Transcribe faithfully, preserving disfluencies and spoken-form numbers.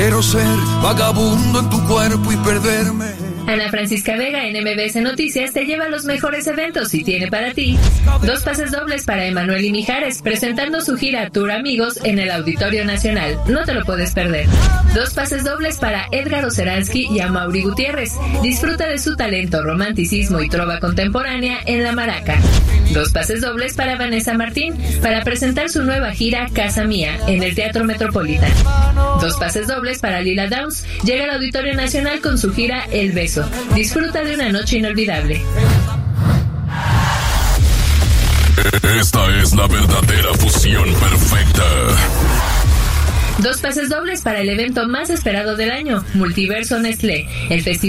Quiero ser vagabundo en tu cuerpo y perderme. Ana Francisca Vega en M B S Noticias te lleva a los mejores eventos y tiene para ti dos pases dobles para Emanuel y Mijares presentando su gira Tour Amigos en el Auditorio Nacional. No te lo puedes perder. Dos pases dobles para Edgar Oceransky y Amaury Gutiérrez. Disfruta de su talento, romanticismo y trova contemporánea en La Maraca. Dos pases dobles para Vanessa Martín para presentar su nueva gira Casa Mía en el Teatro Metropolitan. Dos pases dobles para Lila Downs. Llega al Auditorio Nacional con su gira El Beso. Disfruta de una noche inolvidable. Esta es la verdadera fusión perfecta. Dos pases dobles para el evento más esperado del año, Multiverso Nestlé, el festival